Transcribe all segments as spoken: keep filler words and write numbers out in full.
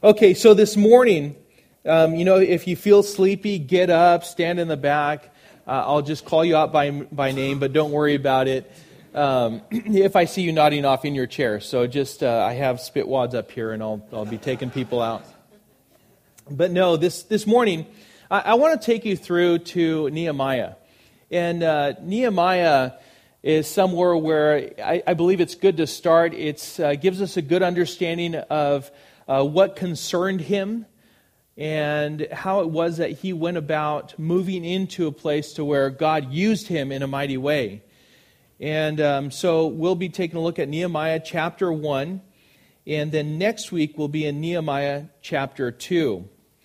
Okay, so this morning, um, you know, if you feel sleepy, get up, stand in the back. Uh, I'll just call you out by by name, but don't worry about it. Um, if I see you nodding off in your chair, so just uh, I have spit wads up here, and I'll I'll be taking people out. But no, this this morning, I, I want to take you through to Nehemiah, and uh, Nehemiah is somewhere where I, I believe it's good to start. It uh, gives us a good understanding of Uh, what concerned him and how it was that he went about moving into a place to where God used him in a mighty way. And um, so we'll be taking a look at Nehemiah chapter one, and then next week we'll be in Nehemiah chapter two.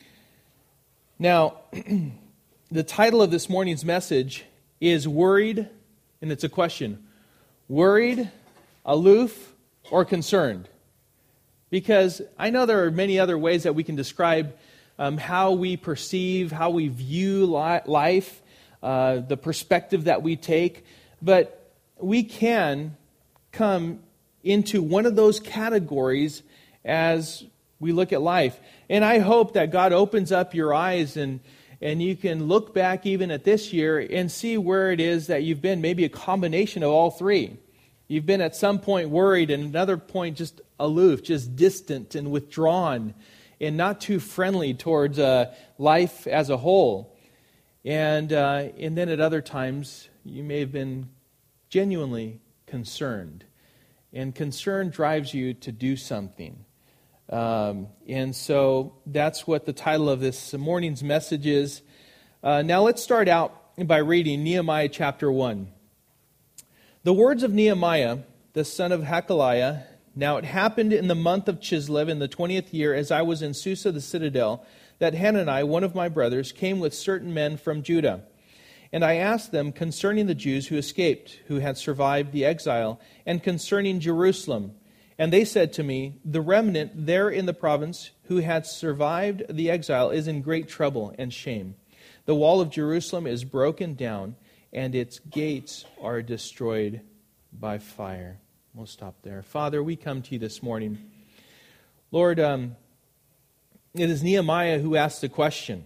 Now, the title of this morning's message is Worried, and it's a question. Worried, aloof, or concerned? Because I know there are many other ways that we can describe um, how we perceive, how we view li- life, uh, the perspective that we take. But we can come into one of those categories as we look at life. And I hope that God opens up your eyes and, and you can look back even at this year and see where it is that you've been. Maybe a combination of all three. You've been at some point worried and another point just aloof, just distant and withdrawn and not too friendly towards uh, life as a whole. And, uh, and then at other times, you may have been genuinely concerned. And concern drives you to do something. Um, and so that's what the title of this morning's message is. Uh, now let's start out by reading Nehemiah chapter one. The words of Nehemiah, the son of Hakaliah. Now it happened in the month of Chislev in the twentieth year, as I was in Susa the citadel, that Hanani, one of my brothers, came with certain men from Judah. And I asked them concerning the Jews who escaped, who had survived the exile, and concerning Jerusalem. And they said to me, the remnant there in the province who had survived the exile is in great trouble and shame. The wall of Jerusalem is broken down, and its gates are destroyed by fire. We'll stop there. Father, we come to you this morning. Lord, um, it is Nehemiah who asked the question.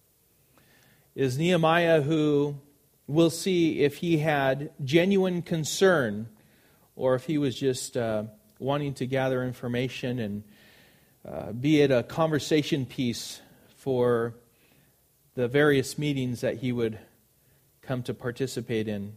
It is Nehemiah who will see if he had genuine concern or if he was just uh, wanting to gather information and uh, be it a conversation piece for the various meetings that he would come to participate in.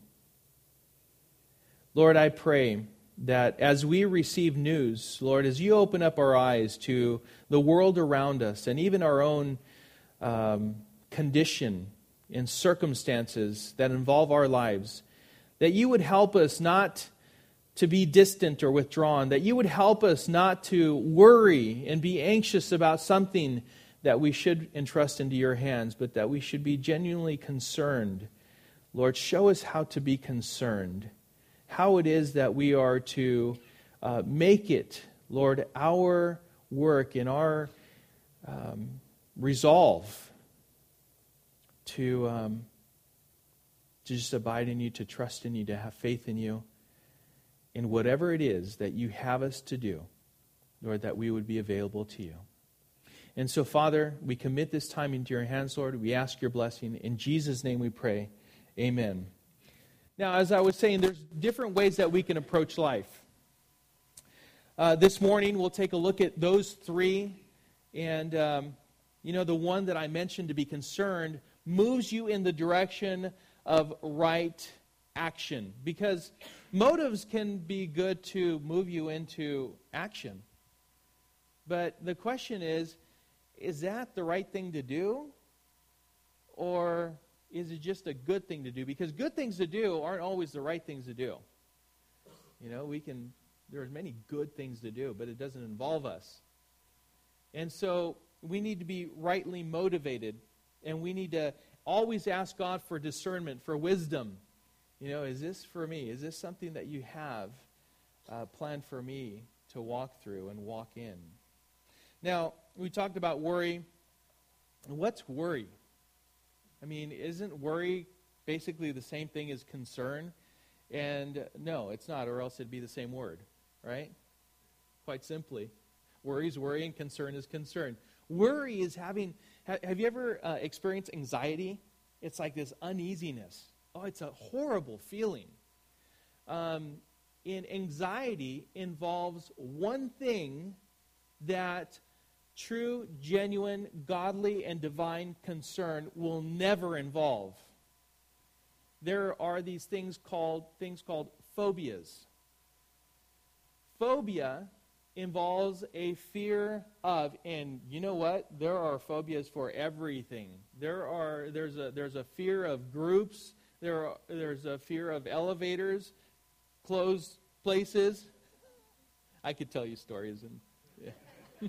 Lord, I pray that as we receive news, Lord, as you open up our eyes to the world around us and even our own um, condition and circumstances that involve our lives, that you would help us not to be distant or withdrawn, that you would help us not to worry and be anxious about something that we should entrust into your hands, but that we should be genuinely concerned. Lord, show us how to be concerned, how it is that we are to uh, make it, Lord, our work and our um, resolve to, um, to just abide in you, to trust in you, to have faith in you, in whatever it is that you have us to do, Lord, that we would be available to you. And so, Father, we commit this time into your hands, Lord. We ask your blessing. In Jesus' name we pray. Amen. Now, as I was saying, there's different ways that we can approach life. Uh, this morning, we'll take a look at those three. And, um, you know, the one that I mentioned, to be concerned, moves you in the direction of right action. Because motives can be good to move you into action. But the question is, is that the right thing to do? Or is it just a good thing to do? Because good things to do aren't always the right things to do. You know, we can, there's many good things to do, but it doesn't involve us. And so we need to be rightly motivated, and we need to always ask God for discernment, for wisdom. You know, is this for me? Is this something that you have uh, planned for me to walk through and walk in? Now, we talked about worry. What's worry? I mean, isn't worry basically the same thing as concern? And no, it's not, or else it'd be the same word, right? Quite simply. Worry is worry and concern is concern. Worry is having, have you ever uh, experienced anxiety? It's like this uneasiness. Oh, it's a horrible feeling. Um, and anxiety involves one thing that true, genuine, godly, and divine concern will never involve. There are these things called things called phobias. Phobia involves a fear of, and you know what? There are phobias for everything. There are there's a there's a fear of groups. There are, there's a fear of elevators, closed places. I could tell you stories and. Yeah.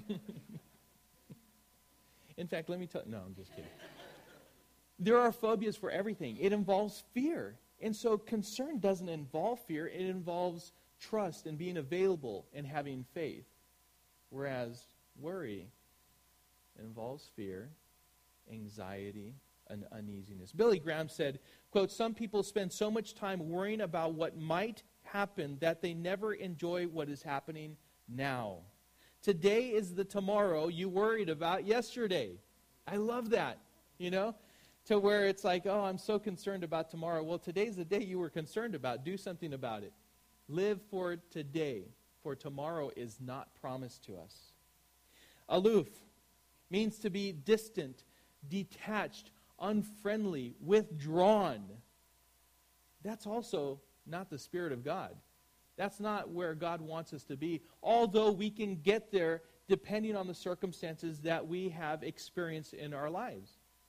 In fact, let me tell you. No, I'm just kidding. There are phobias for everything. It involves fear. And so concern doesn't involve fear. It involves trust and being available and having faith. Whereas worry involves fear, anxiety, and uneasiness. Billy Graham said, quote, "Some people spend so much time worrying about what might happen that they never enjoy what is happening now. Today is the tomorrow you worried about yesterday." I love that, you know, to where it's like, oh, I'm so concerned about tomorrow. Well, today's the day you were concerned about. Do something about it. Live for today, for tomorrow is not promised to us. Aloof means to be distant, detached, unfriendly, withdrawn. That's also not the Spirit of God. That's not where God wants us to be, although we can get there depending on the circumstances that we have experienced in our lives.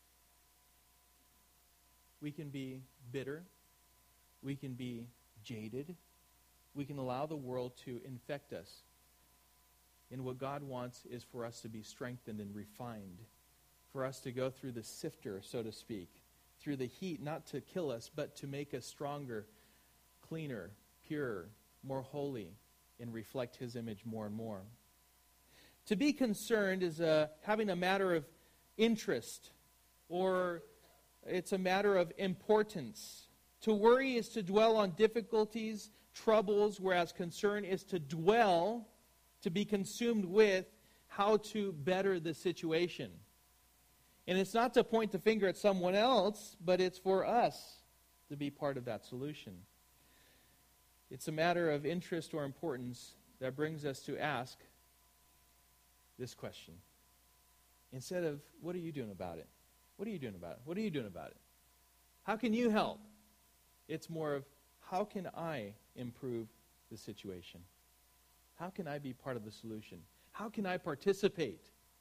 We can be bitter. We can be jaded. We can allow the world to infect us. And what God wants is for us to be strengthened and refined, for us to go through the sifter, so to speak, through the heat, not to kill us, but to make us stronger, cleaner, purer, more holy, and reflect His image more and more. To be concerned is a, having a matter of interest, or it's a matter of importance. To worry is to dwell on difficulties, troubles, whereas concern is to dwell, to be consumed with how to better the situation. And it's not to point the finger at someone else, but it's for us to be part of that solution. It's a matter of interest or importance that brings us to ask this question. Instead of, what are you doing about it? What are you doing about it? What are you doing about it? How can you help? It's more of, how can I improve the situation? How can I be part of the solution? How can I participate?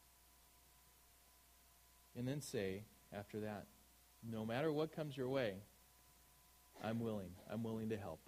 And then say, after that, no matter what comes your way, I'm willing. I'm willing to help.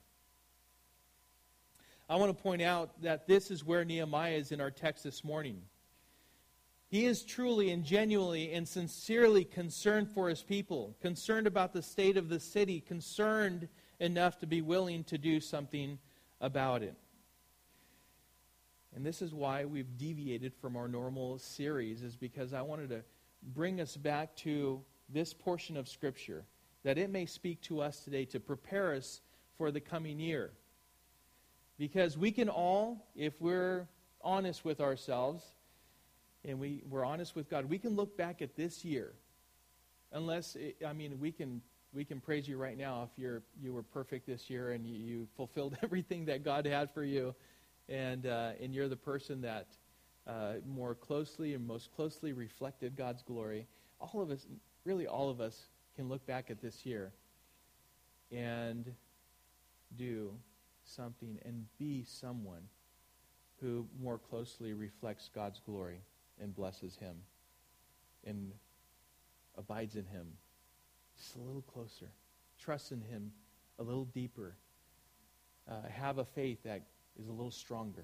I want to point out that this is where Nehemiah is in our text this morning. He is truly and genuinely and sincerely concerned for his people, concerned about the state of the city, concerned enough to be willing to do something about it. And this is why we've deviated from our normal series, is because I wanted to bring us back to this portion of Scripture, that it may speak to us today to prepare us for the coming year. Because we can all, if we're honest with ourselves, and we, we're honest with God, we can look back at this year. Unless, it, I mean, we can we can praise you right now if you're you were perfect this year and you, you fulfilled everything that God had for you, and uh, and you're the person that uh, more closely and most closely reflected God's glory. All of us, really all of us, can look back at this year and do something and be someone who more closely reflects God's glory and blesses Him and abides in Him just a little closer, trust in Him a little deeper, uh, have a faith that is a little stronger.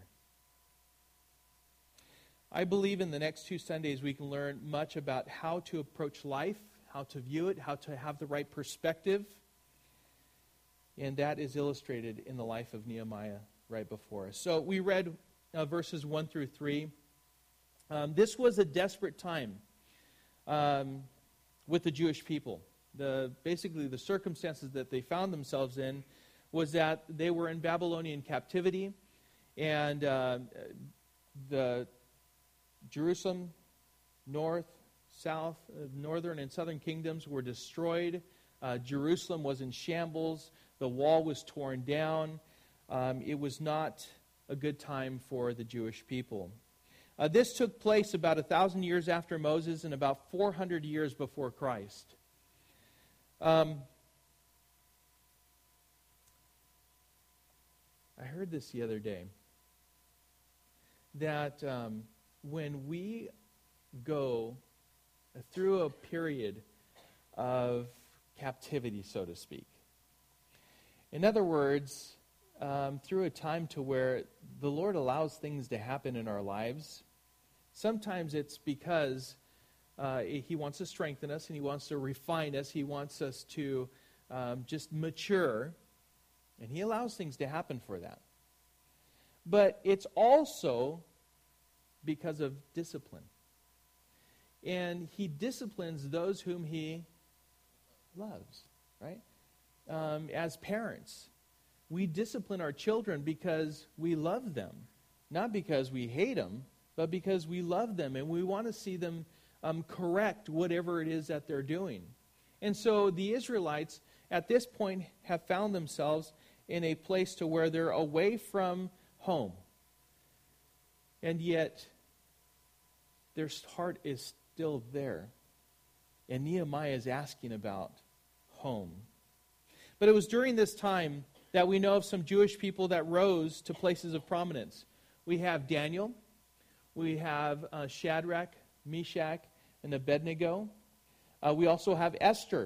I believe in the next two Sundays we can learn much about how to approach life, how to view it, how to have the right perspective. And that is illustrated in the life of Nehemiah right before us. So we read uh, verses one through three. Um, this was a desperate time um, with the Jewish people. The basically the circumstances that they found themselves in was that they were in Babylonian captivity, and uh, the Jerusalem, north, south, uh, northern and southern kingdoms were destroyed. Uh, Jerusalem was in shambles. The wall was torn down. Um, it was not a good time for the Jewish people. Uh, this took place about a thousand years after Moses and about four hundred years before Christ. Um, I heard this the other day, that um, when we go through a period of captivity, so to speak, in other words, um, through a time to where the Lord allows things to happen in our lives, sometimes it's because uh, He wants to strengthen us and He wants to refine us. He wants us to um, just mature. And He allows things to happen for that. But it's also because of discipline. And He disciplines those whom He loves, right? Um, as parents, we discipline our children because we love them. Not because we hate them, but because we love them and we want to see them um, correct whatever it is that they're doing. And so the Israelites at this point have found themselves in a place to where they're away from home. And yet, their heart is still there. And Nehemiah is asking about home. But it was during this time that we know of some Jewish people that rose to places of prominence. We have Daniel. We have uh, Shadrach, Meshach, and Abednego. Uh, we also have Esther.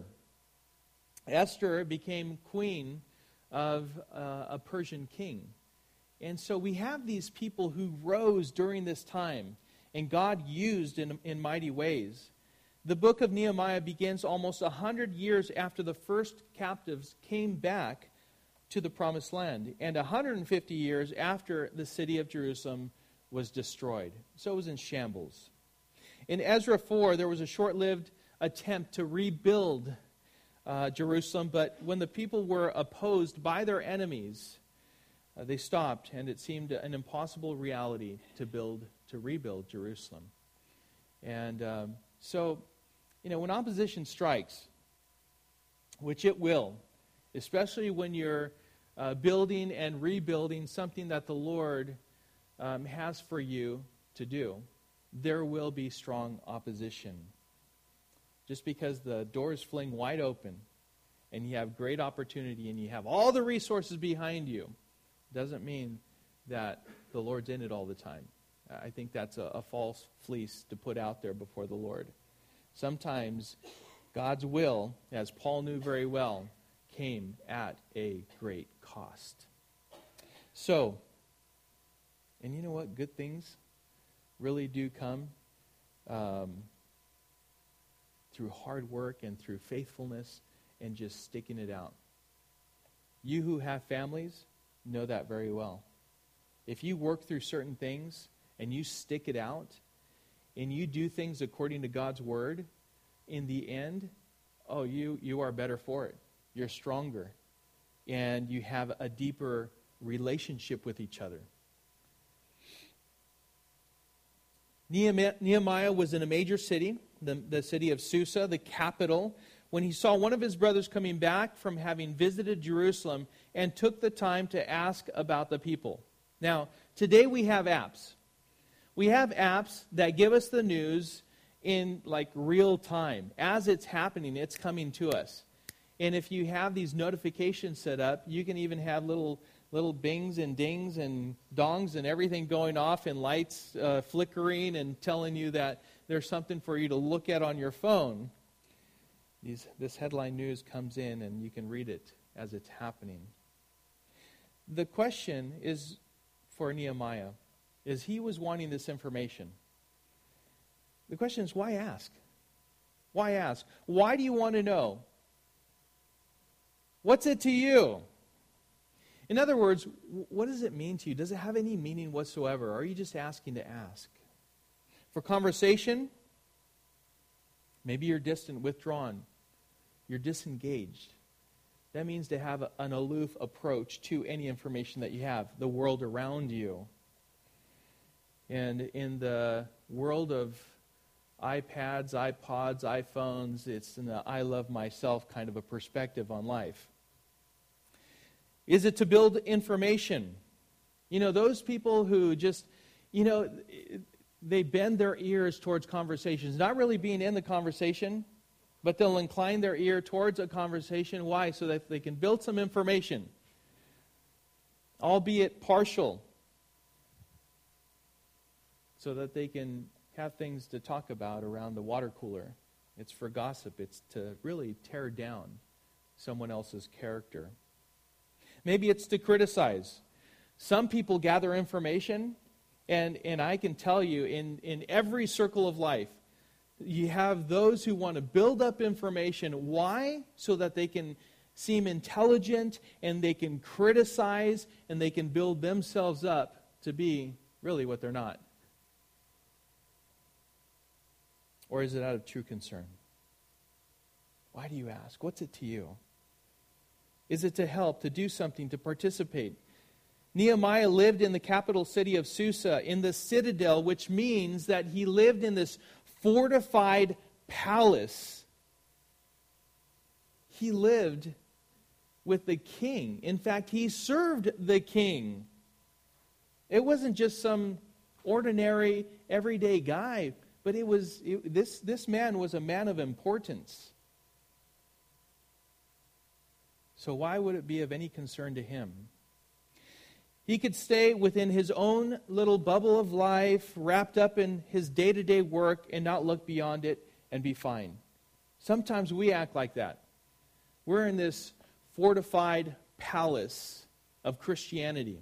Esther became queen of uh, a Persian king. And so we have these people who rose during this time, and God used in, in mighty ways. The book of Nehemiah begins almost one hundred years after the first captives came back to the promised land, and one hundred fifty years after the city of Jerusalem was destroyed. So it was in shambles. In Ezra four, there was a short-lived attempt to rebuild Uh, Jerusalem, but when the people were opposed by their enemies, uh, they stopped, and it seemed an impossible reality to build, to rebuild Jerusalem. And um, so, you know, when opposition strikes, which it will, especially when you're uh, building and rebuilding something that the Lord um, has for you to do, there will be strong opposition. Just because the doors fling wide open and you have great opportunity and you have all the resources behind you doesn't mean that the Lord's in it all the time. I think that's a, a false fleece to put out there before the Lord. Sometimes God's will, as Paul knew very well, came at a great cost. So, and you know what? Good things really do come um, through hard work and through faithfulness and just sticking it out. You who have families know that very well. If you work through certain things and you stick it out and you do things according to God's word, in the end, oh, you, you are better for it. You're stronger. And you have a deeper relationship with each other. Nehemiah was in a major city, the, the city of Susa, the capital, when he saw one of his brothers coming back from having visited Jerusalem and took the time to ask about the people. Now, today we have apps. We have apps that give us the news in like real time. As it's happening, it's coming to us. And if you have these notifications set up, you can even have little little bings and dings and dongs and everything going off and lights uh, flickering and telling you that there's something for you to look at on your phone. These, this headline news comes in and you can read it as it's happening. The question is for Nehemiah, is he was wanting this information. The question is, why ask? Why ask? Why do you want to know? What's it to you? In other words, what does it mean to you? Does it have any meaning whatsoever? Or are you just asking to ask? For conversation, maybe you're distant, withdrawn. You're disengaged. That means to have an aloof approach to any information that you have, the world around you. And in the world of iPads, iPods, iPhones. It's an I love myself kind of a perspective on life. Is it to build information? You know, those people who just, you know, they bend their ears towards conversations, not really being in the conversation, but they'll incline their ear towards a conversation. Why? So that they can build some information, albeit partial, so that they can have things to talk about around the water cooler. It's for gossip. It's to really tear down someone else's character. Maybe it's to criticize. Some people gather information, and, and I can tell you, in, in every circle of life, you have those who want to build up information. Why? So that they can seem intelligent, and they can criticize, and they can build themselves up to be really what they're not. Or is it out of true concern? Why do you ask? What's it to you? Is it to help, to do something, to participate? Nehemiah lived in the capital city of Susa, in the citadel, which means that he lived in this fortified palace. He lived with the king. In fact, he served the king. It wasn't just some ordinary, everyday guy. But it was it, this, this man was a man of importance. So why would it be of any concern to him? He could stay within his own little bubble of life, wrapped up in his day-to-day work, and not look beyond it and be fine. Sometimes we act like that. We're in this fortified palace of Christianity.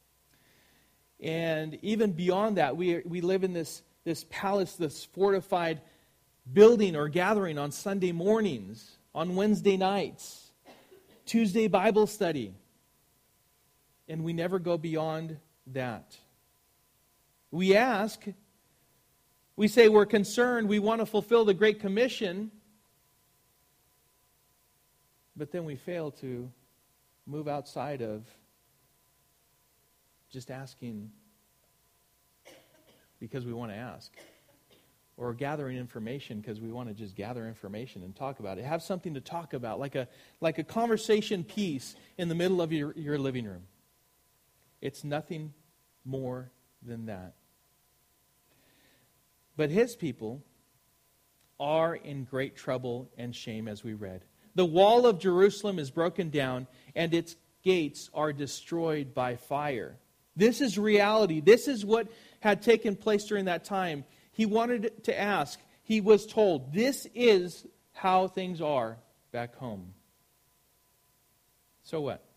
And even beyond that, we we live in this This palace, this fortified building or gathering on Sunday mornings, on Wednesday nights, Tuesday Bible study. And we never go beyond that. We ask, we say we're concerned, we want to fulfill the Great Commission, but then we fail to move outside of just asking because we want to ask, or gathering information because we want to just gather information and talk about it. Have something to talk about, like a like a conversation piece in the middle of your, your living room. It's nothing more than that. But his people are in great trouble and shame, as we read. The wall of Jerusalem is broken down, and its gates are destroyed by fire. This is reality. This is what had taken place during that time. He wanted to ask. He was told, this is how things are back home. So what?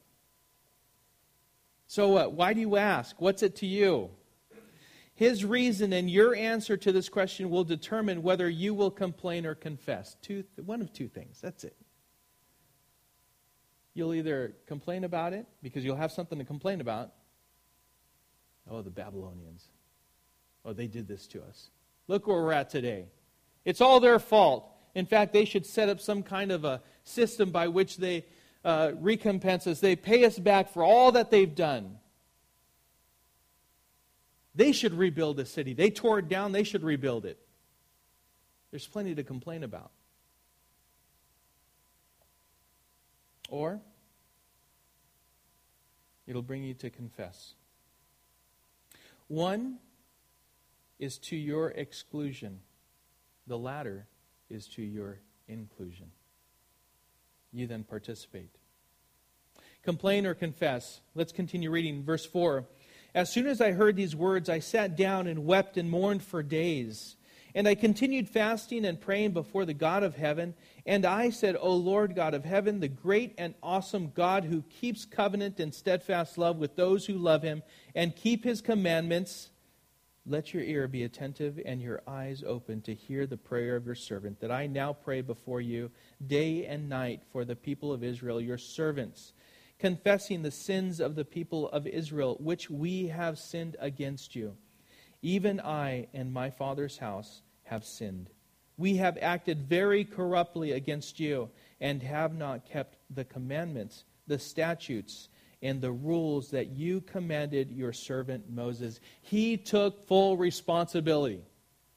So what? Why do you ask? What's it to you? His reason and your answer to this question will determine whether you will complain or confess. Two, one of two things. That's it. You'll either complain about it because you'll have something to complain about. Oh, the Babylonians. Oh, they did this to us. Look where we're at today. It's all their fault. In fact, they should set up some kind of a system by which they uh, recompense us. They pay us back for all that they've done. They should rebuild the city. They tore it down. They should rebuild it. There's plenty to complain about. Or it'll bring you to confess. One is to your exclusion. The latter is to your inclusion. You then participate. Complain or confess. Let's continue reading verse four. As soon as I heard these words, I sat down and wept and mourned for days. And I continued fasting and praying before the God of heaven. And I said, O Lord God of heaven, the great and awesome God who keeps covenant and steadfast love with those who love him and keep his commandments, let your ear be attentive and your eyes open to hear the prayer of your servant, that I now pray before you day and night for the people of Israel, your servants, confessing the sins of the people of Israel, which we have sinned against you. Even I and my father's house have sinned. We have acted very corruptly against you and have not kept the commandments, the statutes, and the rules that you commanded your servant Moses. He took full responsibility.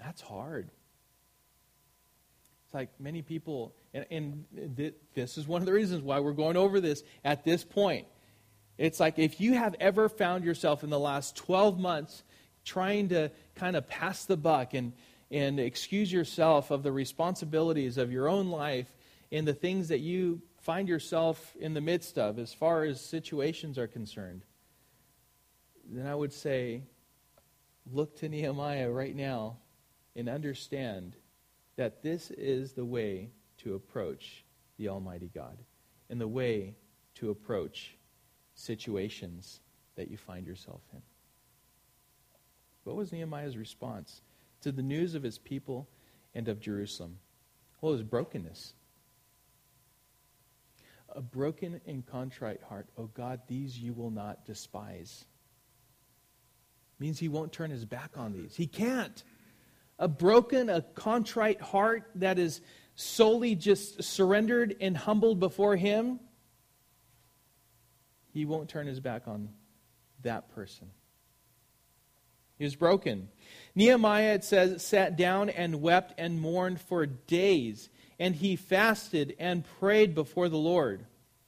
That's hard. It's like many people, and, and th- this is one of the reasons why we're going over this at this point. It's like if you have ever found yourself in the last twelve months trying to kind of pass the buck and, and excuse yourself of the responsibilities of your own life and the things that you find yourself in the midst of as far as situations are concerned, then I would say, look to Nehemiah right now and understand that this is the way to approach the Almighty God and the way to approach situations that you find yourself in. What was Nehemiah's response to the news of his people and of Jerusalem? Well, it was brokenness. A broken and contrite heart, oh God, these you will not despise. Means he won't turn his back on these. He can't. A broken, a contrite heart that is solely just surrendered and humbled before him, he won't turn his back on that person. He was broken. Nehemiah, it says, sat down and wept and mourned for days, and he fasted and prayed before the Lord.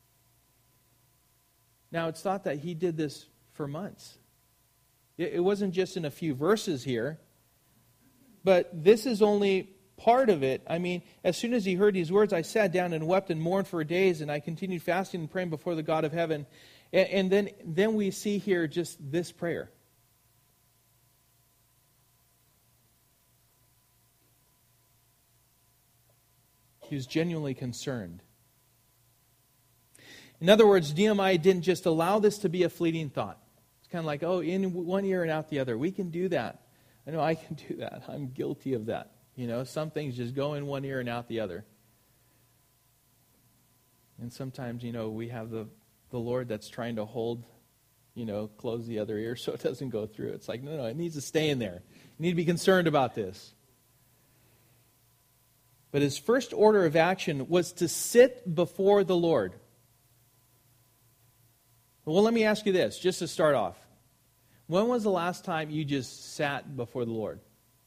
Now, it's thought that he did this for months. It wasn't just in a few verses here, but this is only part of it. I mean, as soon as he heard these words, I sat down and wept and mourned for days, and I continued fasting and praying before the God of heaven. And, and then, then we see here just this prayer. He was genuinely concerned. In other words, Nehemiah didn't just allow this to be a fleeting thought. It's kind of like, oh, in one ear and out the other. We can do that. I know I can do that. I'm guilty of that. You know, some things just go in one ear and out the other. And sometimes, you know, we have the, the Lord that's trying to hold, you know, close the other ear so it doesn't go through. It's like, no, no, it needs to stay in there. You need to be concerned about this. But his first order of action was to sit before the Lord. Well, let me ask you this, just to start off. When was the last time you just sat before the Lord?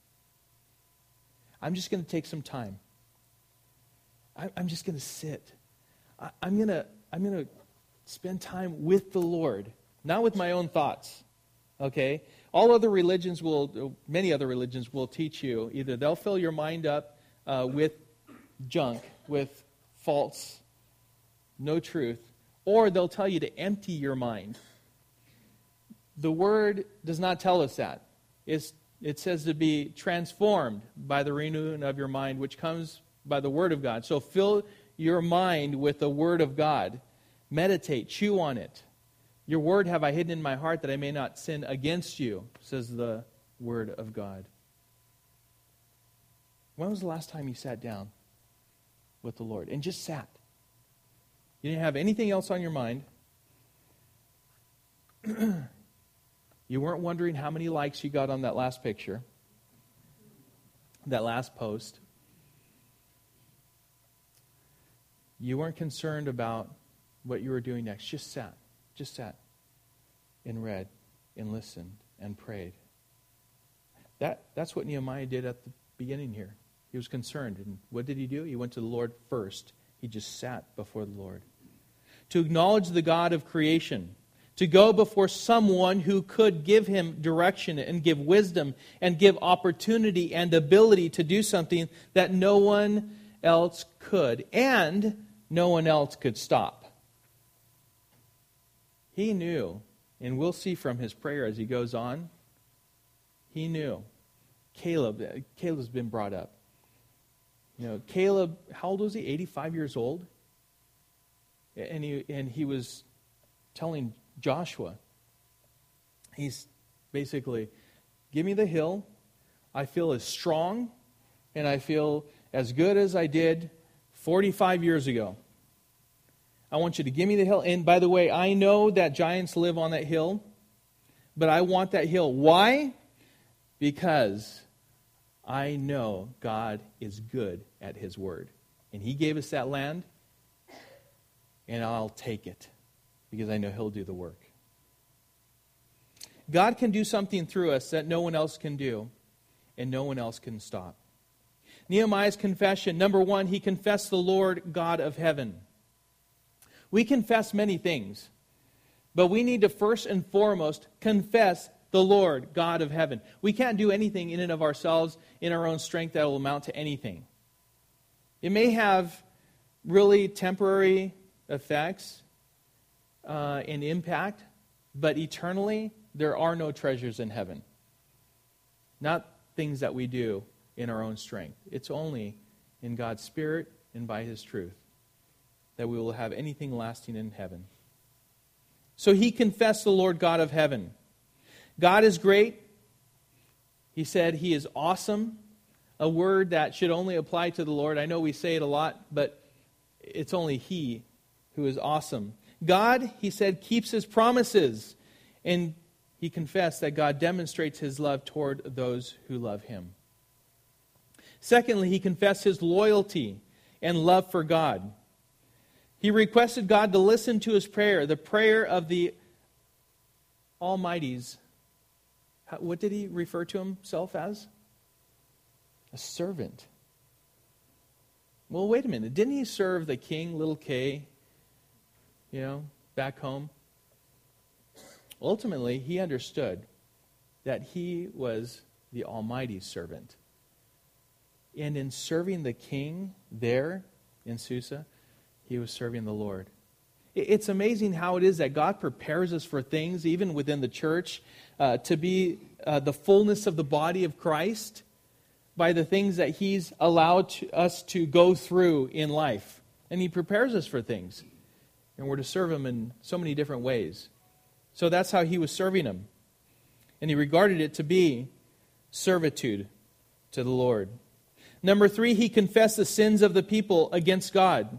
I'm just going to take some time. I'm just going to sit. I'm going to I'm going to spend time with the Lord, not with my own thoughts. Okay? All other religions will, many other religions will teach you, either they'll fill your mind up uh, with junk, with false, no truth, or they'll tell you to empty your mind. The Word does not tell us that. It's, it says to be transformed by the renewing of your mind, which comes by the Word of God. So fill your mind with the Word of God. Meditate, chew on it. Your Word have I hidden in my heart that I may not sin against you, says the Word of God. When was the last time you sat down with the Lord and just sat? You didn't have anything else on your mind. You weren't wondering how many likes you got on that last picture, that last post. You weren't concerned about what you were doing next. Just sat. Just sat and read and listened and prayed. That, that's what Nehemiah did at the beginning here. He was concerned. And what did he do? He went to the Lord first. He just sat before the Lord. To acknowledge the God of creation. To go before someone who could give him direction and give wisdom and give opportunity and ability to do something that no one else could. And no one else could stop. He knew, and we'll see from his prayer as he goes on, he knew. Caleb, Caleb's been brought up. You know, Caleb, how old was he? eighty-five years old? And he and he was telling Joshua, he's basically, give me the hill. I feel as strong and I feel as good as I did forty-five years ago. I want you to give me the hill. And by the way, I know that giants live on that hill, but I want that hill. Why? Because I know God is good at His word. And He gave us that land, and I'll take it because I know He'll do the work. God can do something through us that no one else can do. and no one else can stop. Nehemiah's confession, number one, he confessed the Lord God of heaven. We confess many things, but we need to first and foremost confess the Lord God of heaven. We can't do anything in and of ourselves, in our own strength, that will amount to anything. It may have really temporary effects uh, and impact, but eternally, there are no treasures in heaven. Not things that we do in our own strength. It's only in God's Spirit and by His truth that we will have anything lasting in heaven. So he confessed the Lord God of heaven. God is great. He said He is awesome, a word that should only apply to the Lord. I know we say it a lot, but it's only He who is awesome. God, he said, keeps His promises, and he confessed that God demonstrates His love toward those who love Him. Secondly, he confessed his loyalty and love for God. He requested God to listen to his prayer, the prayer of the Almighty's. What did he refer to himself as? A servant. Well, wait a minute. Didn't he serve the king, little K, you know, back home? Ultimately, he understood that he was the Almighty's servant. And in serving the king there in Susa, he was serving the Lord. It's amazing how it is that God prepares us for things, even within the church, uh, to be uh, the fullness of the body of Christ by the things that He's allowed to, us to go through in life. And He prepares us for things. And we're to serve Him in so many different ways. So that's how he was serving Him. And he regarded it to be servitude to the Lord. Number three, he confessed the sins of the people against God.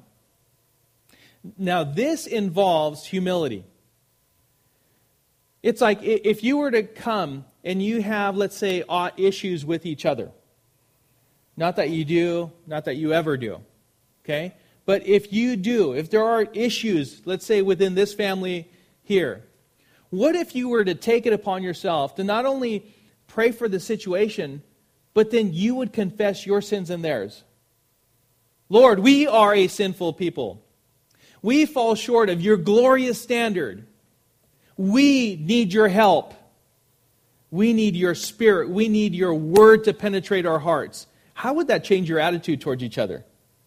Now, this involves humility. It's like if you were to come and you have, let's say, issues with each other. Not that you do, not that you ever do. Okay? But if you do, if there are issues, let's say within this family here, what if you were to take it upon yourself to not only pray for the situation, but then you would confess your sins and theirs? Lord, we are a sinful people. We fall short of your glorious standard. We need your help. We need your Spirit. We need your word to penetrate our hearts. How would that change your attitude towards each other?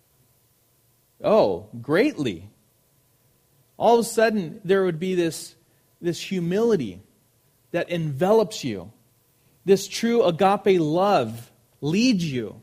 Oh, greatly. All of a sudden, there would be this, this humility that envelops you. This true agape love leads you.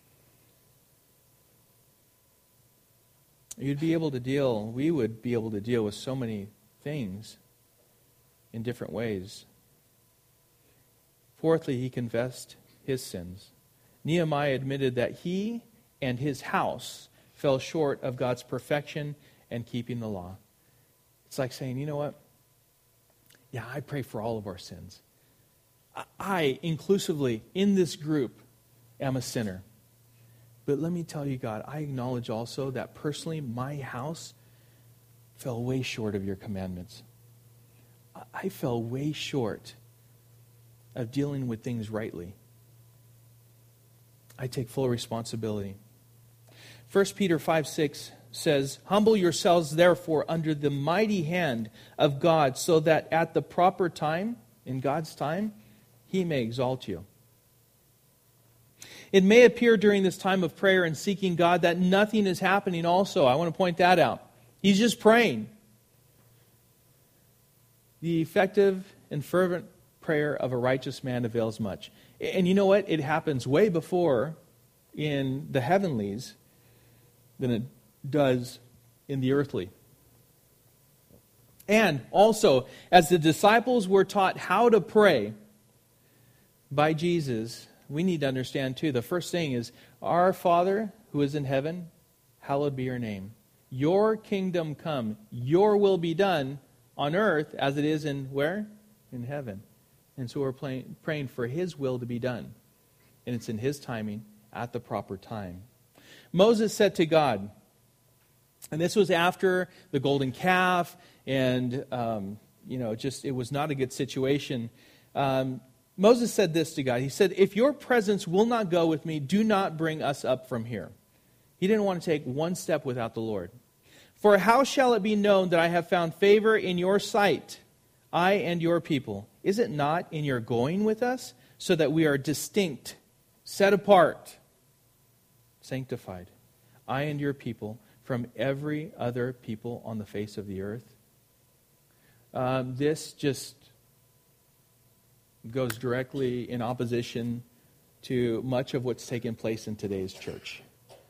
You'd be able to deal, we would be able to deal with so many things in different ways. Fourthly, he confessed his sins. Nehemiah admitted that he and his house fell short of God's perfection and keeping the law. It's like saying, you know what? Yeah, I pray for all of our sins. I, inclusively, in this group, am a sinner. But let me tell you, God, I acknowledge also that personally, my house fell way short of your commandments. I fell way short of dealing with things rightly. I take full responsibility. First Peter five six says, "Humble yourselves, therefore, under the mighty hand of God, so that at the proper time, in God's time, He may exalt you." It may appear during this time of prayer and seeking God that nothing is happening also. I want to point that out. He's just praying. The effective and fervent prayer of a righteous man avails much. And you know what? It happens way before in the heavenlies than it does in the earthly. And also, as the disciples were taught how to pray by Jesus, we need to understand too, the first thing is, Our Father who is in heaven, hallowed be your name. Your kingdom come, your will be done on earth as it is in where? In heaven. And so we're praying, praying for His will to be done. And it's in His timing at the proper time. Moses said to God, and this was after the golden calf, and, um, you know, just it was not a good situation. Um, Moses said this to God. He said, if your presence will not go with me, do not bring us up from here. He didn't want to take one step without the Lord. For how shall it be known that I have found favor in your sight, I and your people? Is it not in your going with us, so that we are distinct, set apart, sanctified, I and your people, from every other people on the face of the earth? Um, this just goes directly in opposition to much of what's taken place in today's church.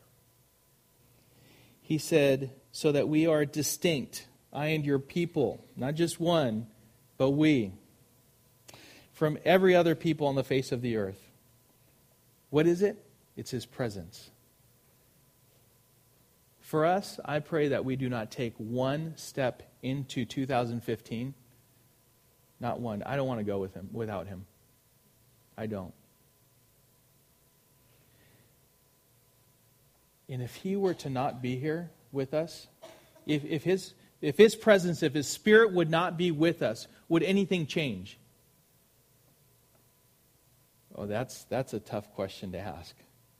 He said, so that we are distinct, I and your people, not just one, but we, from every other people on the face of the earth. What is it? It's His presence. For us, I pray that we do not take one step into two thousand fifteen. Not one. I don't want to go with him without Him. I don't. And if He were to not be here with us, if, if His if His presence, if His Spirit would not be with us, would anything change? Oh, that's that's a tough question to ask.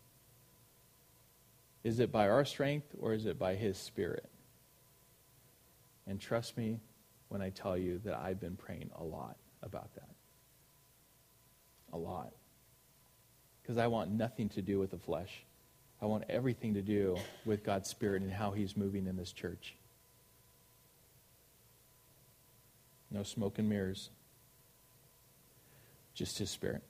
Is it by our strength or is it by His Spirit? And trust me when I tell you that I've been praying a lot about that. A lot. Because I want nothing to do with the flesh. I want everything to do with God's Spirit and how He's moving in this church. No smoke and mirrors. Just His Spirit.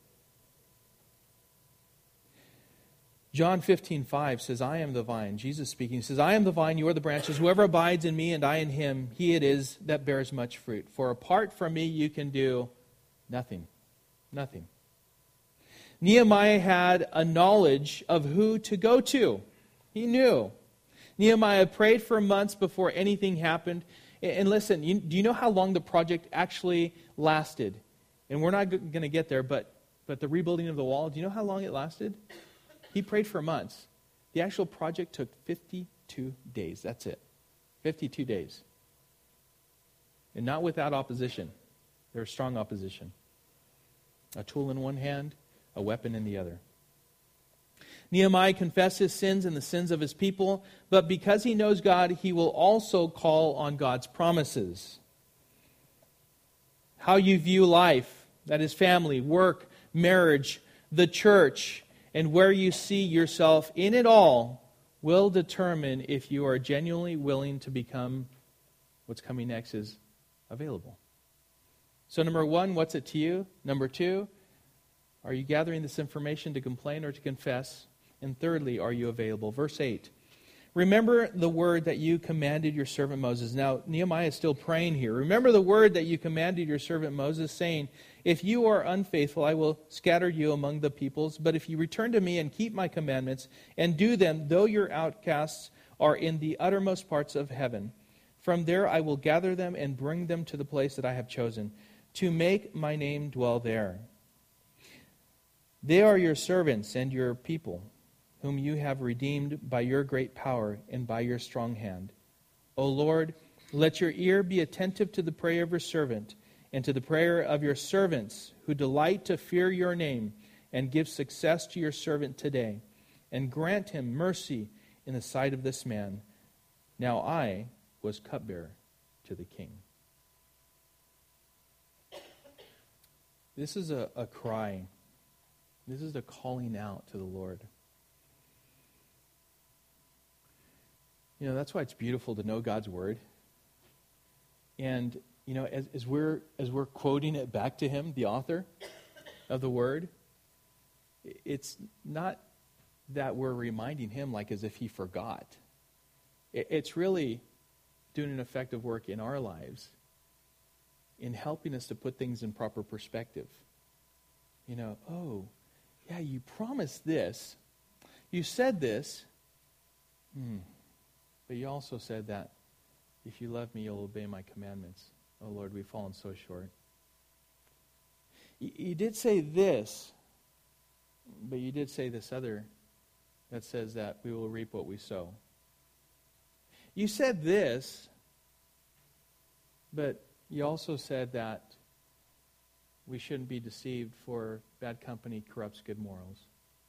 John fifteen five says, I am the vine. Jesus speaking says, I am the vine, you are the branches. Whoever abides in me and I in him, he it is that bears much fruit. For apart from me you can do nothing. Nothing. Nehemiah had a knowledge of who to go to. He knew. Nehemiah prayed for months before anything happened. And listen, you, do you know how long the project actually lasted? And we're not going to get there, but, but the rebuilding of the wall, do you know how long it lasted? He prayed for months. The actual project took fifty-two days. That's it. fifty-two days. And not without opposition. There was strong opposition. A tool in one hand, a weapon in the other. Nehemiah confessed his sins and the sins of his people, but because he knows God, he will also call on God's promises. How you view life, that is family, work, marriage, the church, and where you see yourself in it all will determine if you are genuinely willing to become what's coming next is available. So number one, what's it to you? Number two, are you gathering this information to complain or to confess? And thirdly, are you available? Verse eight. Remember the word that you commanded your servant Moses. Now, Nehemiah is still praying here. Remember the word that you commanded your servant Moses, saying, if you are unfaithful, I will scatter you among the peoples. But if you return to me and keep my commandments and do them, though your outcasts are in the uttermost parts of heaven, from there I will gather them and bring them to the place that I have chosen, to make my name dwell there. They are your servants and your people, whom you have redeemed by your great power and by your strong hand. O Lord, let your ear be attentive to the prayer of your servant and to the prayer of your servants who delight to fear your name, and give success to your servant today, and grant him mercy in the sight of this man. Now I was cupbearer to the king. This is a, a cry. This is a calling out to the Lord. You know, that's why it's beautiful to know God's word. And, you know, as, as we're as we're quoting it back to him, the author of the word, it's not that we're reminding him like as if he forgot. It, it's really doing an effective work in our lives in helping us to put things in proper perspective. You know, oh, yeah, you promised this. You said this. Hmm. But you also said that if you love me, you'll obey my commandments. Oh, Lord, we've fallen so short. You, you did say this, but you did say this other that says that we will reap what we sow. You said this, but you also said that we shouldn't be deceived, for bad company corrupts good morals.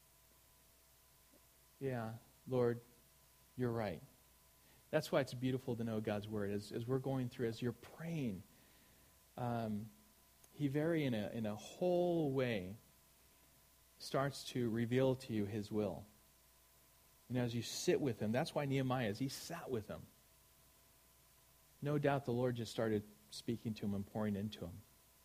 Yeah, Lord, you're right. That's why it's beautiful to know God's Word. As, as we're going through, as you're praying, um, He very, in a, in a whole way, starts to reveal to you His will. And as you sit with Him, that's why Nehemiah, as he sat with Him, no doubt the Lord just started speaking to him and pouring into him.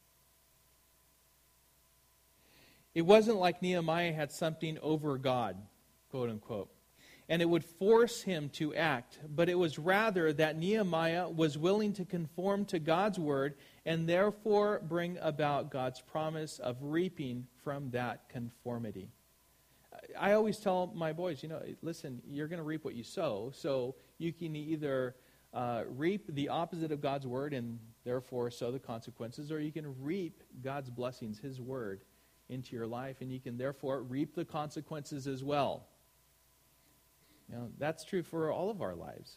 It wasn't like Nehemiah had something over God, quote unquote, and it would force him to act, but it was rather that Nehemiah was willing to conform to God's word and therefore bring about God's promise of reaping from that conformity. I always tell my boys, you know, listen, you're going to reap what you sow, so you can either uh, reap the opposite of God's word and therefore sow the consequences, or you can reap God's blessings, His word, into your life, and you can therefore reap the consequences as well. You know, that's true for all of our lives.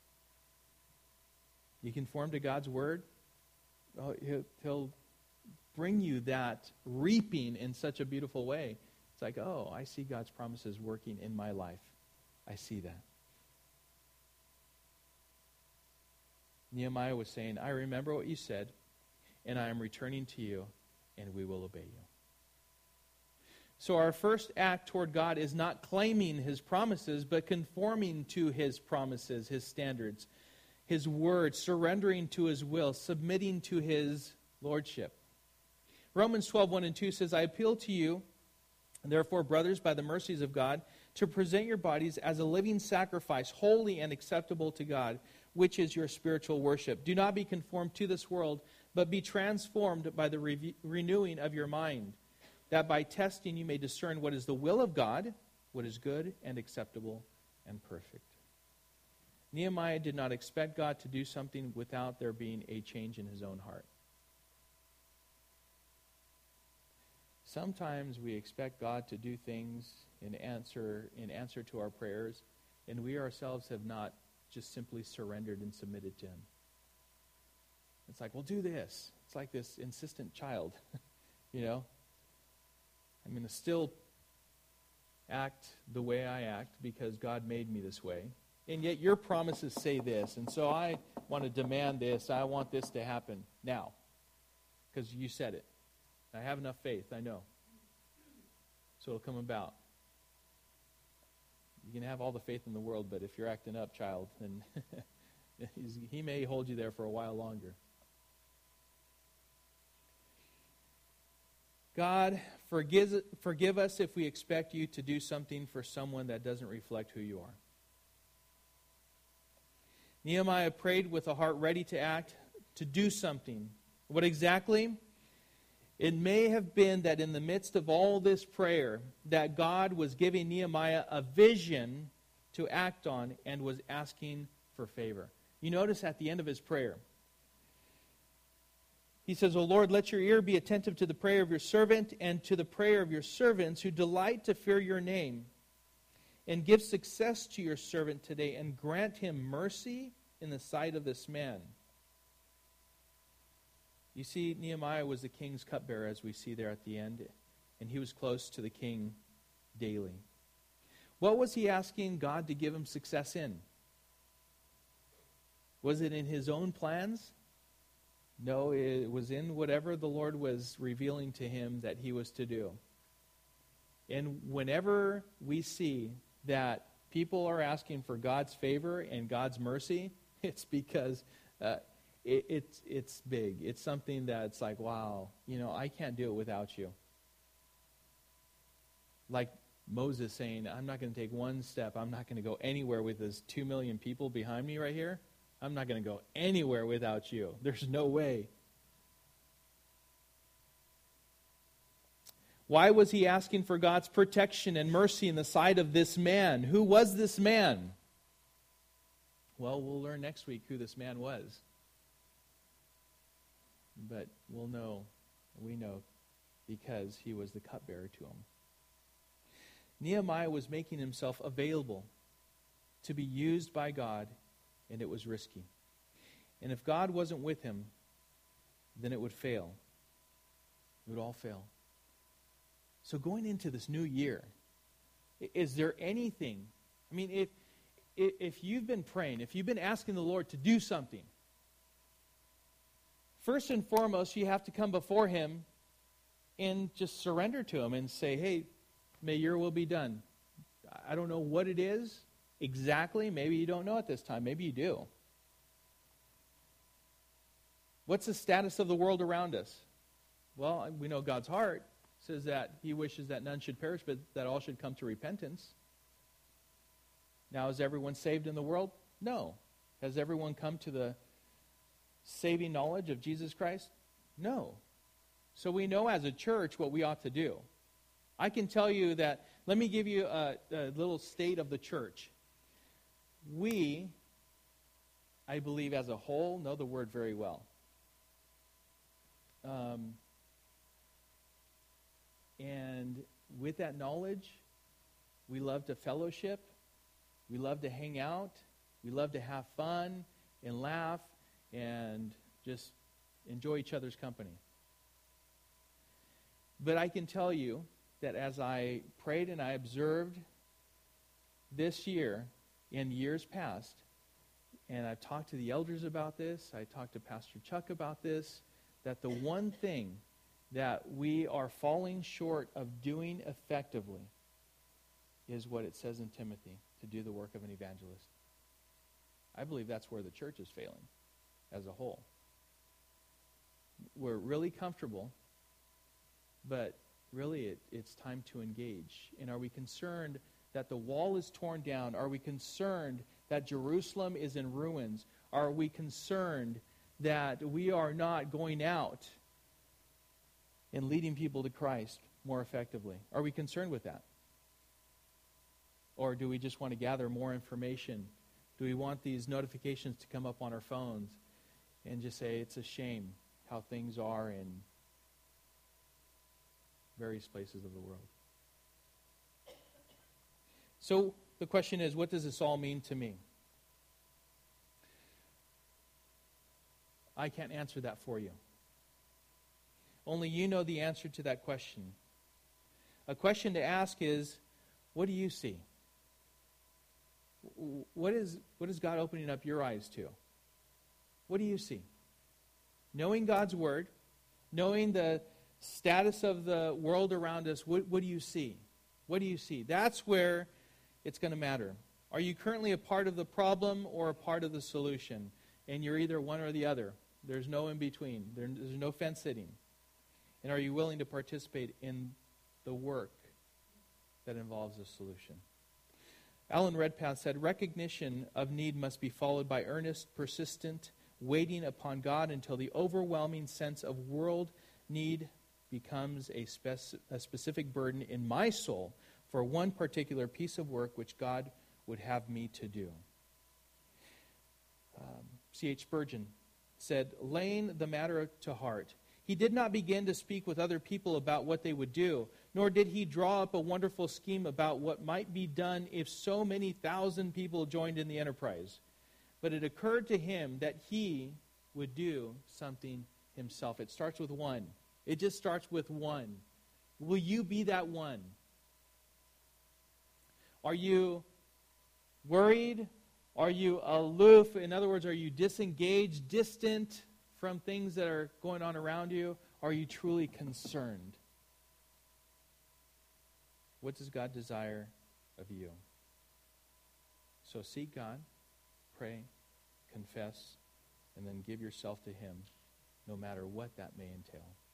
You conform to God's word, oh, he'll, he'll bring you that reaping in such a beautiful way. It's like, oh, I see God's promises working in my life. I see that. Nehemiah was saying, I remember what you said, and I am returning to you, and we will obey you. So our first act toward God is not claiming His promises, but conforming to His promises, His standards, His word, surrendering to His will, submitting to His lordship. Romans twelve, one and two says, I appeal to you, therefore, brothers, by the mercies of God, to present your bodies as a living sacrifice, holy and acceptable to God, which is your spiritual worship. Do not be conformed to this world, but be transformed by the re- renewing of your mind, that by testing you may discern what is the will of God, what is good and acceptable and perfect. Nehemiah did not expect God to do something without there being a change in his own heart. Sometimes we expect God to do things in answer in answer to our prayers, and we ourselves have not just simply surrendered and submitted to Him. It's like, well, do this. It's like this insistent child, you know. I'm going to still act the way I act because God made me this way. And yet your promises say this, and so I want to demand this. I want this to happen now because you said it. I have enough faith, I know. So it'll come about. You can have all the faith in the world, but if you're acting up, child, then He may hold you there for a while longer. God, forgive, forgive us if we expect you to do something for someone that doesn't reflect who you are. Nehemiah prayed with a heart ready to act, to do something. What exactly? It may have been that in the midst of all this prayer, that God was giving Nehemiah a vision to act on and was asking for favor. You notice at the end of his prayer, he says, O Lord, let your ear be attentive to the prayer of your servant and to the prayer of your servants who delight to fear your name. And give success to your servant today and grant him mercy in the sight of this man. You see, Nehemiah was the king's cupbearer, as we see there at the end, and he was close to the king daily. What was he asking God to give him success in? Was it in his own plans? No, it was in whatever the Lord was revealing to him that he was to do. And whenever we see that people are asking for God's favor and God's mercy, it's because uh, it, it's it's big. It's something that's like, wow, you know, I can't do it without you. Like Moses saying, I'm not going to take one step. I'm not going to go anywhere with this two million people behind me right here. I'm not going to go anywhere without you. There's no way. Why was he asking for God's protection and mercy in the sight of this man? Who was this man? Well, we'll learn next week who this man was. But we'll know, we know, because he was the cupbearer to him. Nehemiah was making himself available to be used by God, and it was risky. And if God wasn't with him, then it would fail. It would all fail. So going into this new year, is there anything, I mean, if, if you've been praying, if you've been asking the Lord to do something, first and foremost, you have to come before Him and just surrender to Him and say, hey, may your will be done. I don't know what it is exactly. Maybe you don't know at this time. Maybe you do. What's the status of the world around us? Well, we know God's heart says that He wishes that none should perish, but that all should come to repentance. Now, is everyone saved in the world? No. Has everyone come to the saving knowledge of Jesus Christ? No. So we know as a church what we ought to do. I can tell you that, let me give you a, a little state of the church. We, I believe as a whole, know the Word very well. Um, and with that knowledge, we love to fellowship. We love to hang out. We love to have fun and laugh and just enjoy each other's company. But I can tell you that as I prayed and I observed this year and years past, and I've talked to the elders about this, I talked to Pastor Chuck about this, that the one thing that we are falling short of doing effectively is what it says in Timothy, to do the work of an evangelist. I believe that's where the church is failing as a whole. We're really comfortable, but really it, it's time to engage. And are we concerned that the wall is torn down? Are we concerned that Jerusalem is in ruins? Are we concerned that we are not going out and leading people to Christ more effectively? Are we concerned with that? Or do we just want to gather more information? Do we want these notifications to come up on our phones and just say it's a shame how things are in various places of the world? So the question is, what does this all mean to me? I can't answer that for you. Only you know the answer to that question. A question to ask is, what do you see? What is, what is God opening up your eyes to? What do you see? Knowing God's Word, knowing the status of the world around us, what, what do you see? What do you see? That's where it's going to matter. Are you currently a part of the problem or a part of the solution? And you're either one or the other. There's no in between. There, there's no fence sitting. And are you willing to participate in the work that involves a solution? Alan Redpath said, recognition of need must be followed by earnest, persistent, waiting upon God until the overwhelming sense of world need becomes a, spec- a specific burden in my soul for one particular piece of work which God would have me to do. Um, C H Spurgeon said, laying the matter to heart, he did not begin to speak with other people about what they would do, nor did he draw up a wonderful scheme about what might be done if so many thousand people joined in the enterprise. But it occurred to him that he would do something himself. It starts with one. It just starts with one. Will you be that one? Are you worried? Are you aloof? In other words, are you disengaged, distant from things that are going on around you? Are you truly concerned? What does God desire of you? So seek God, pray, confess, and then give yourself to Him, no matter what that may entail.